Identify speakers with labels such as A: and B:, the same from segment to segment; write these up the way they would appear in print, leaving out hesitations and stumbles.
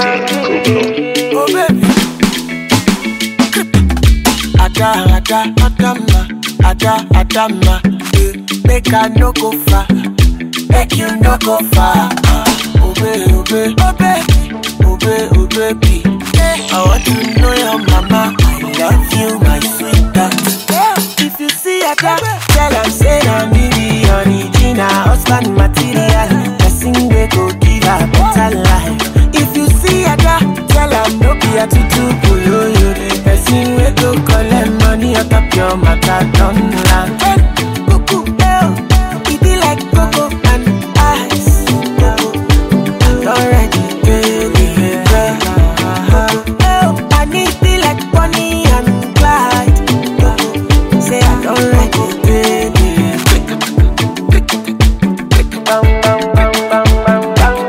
A: Oh baby, Adama, make I no go far, make you no go far. Oh baby, I want to know your mama. I love you, my sweetheart. If you see Ada, tell her say I'm the original husband material. Blessing they go give her better life. If you see Ada, tell her no be a tutu boyo. The person we go collect money on top your matter don't land. It be like cocoa and ice. Already, baby, I need be like Bonnie and Clyde. Say I don't like it, baby. Bang, bang, bang, bang, bang, bang.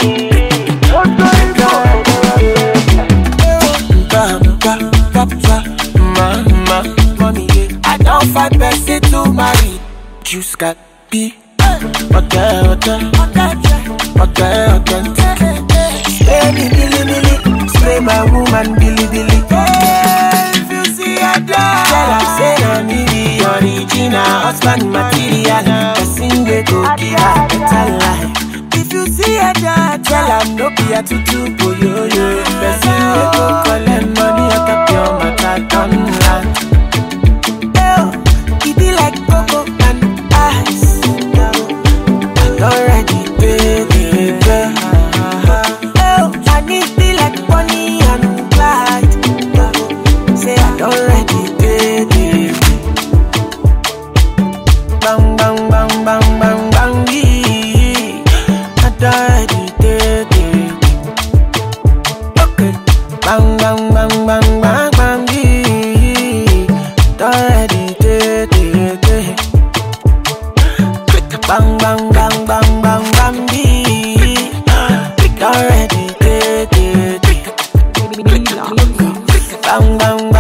A: Papa, mama, mommy, I don't find person to marry. Juice got be. Okay. Spray me, Billy. Spray my woman, Billy. If you see a dog, tell her say I'm the original husband material. Person they go give her better life. If you see a dog, tell her no be a tutu boyo. Person they go collect money on top your matter don't land. It be like cocoa and ice. Already, baby. I need be like Bonnie and Clyde. Say I don't ready, baby. Bang, bang, bang, bang, bang, bang, yeah. I don't ready, baby. Okay. Bang, bang, bang, bang, bang, bang, yeah. Don't ready, baby. Bang, bang, bang, bang, bang, bang, yeah. Don't ready, baby. Bang, bang.